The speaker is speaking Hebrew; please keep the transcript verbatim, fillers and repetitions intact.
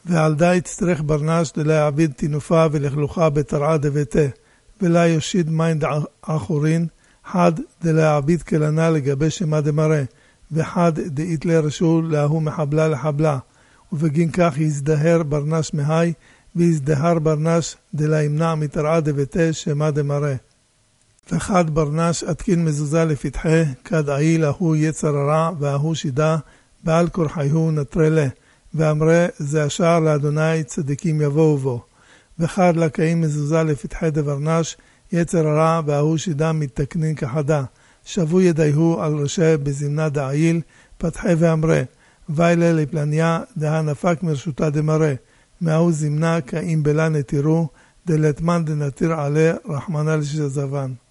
ועל די יצטרך ברנש דלהעביד תינופה ולכלוכה בתרעה דבתה, ולה יושיד מיין דאחורין, חד דלהעביד כלנה לגבי שמה דמרה, וחד דאית לרשו להוא מחבלה לחבלה, ובגין כך יזדהר ברנש מהי, ויזדהר ברנש דלהימנע מתרעה דבתה שמה דמרה. וחד ברנש התקין מזוזה לפתחה, כד עיל ההוא יצר הרע, וההוא שידה, בעל קורחיהו נטרלה, ואמרה זה השער לאדוני צדיקים יבואו בו. וחד לקיים מזוזה לפתחי דברנש, יצר הרע וההוא שידה מתקנין כחדה, שבו ידיהו על ראשי בזמנה דעיל, פתחי ואמרה, ויילה לפלניה דה נפק מרשותה דמרה, מההוא זמנה כאם בלה נתירו, דלתמן דנתיר עלה רחמנה לשזבן.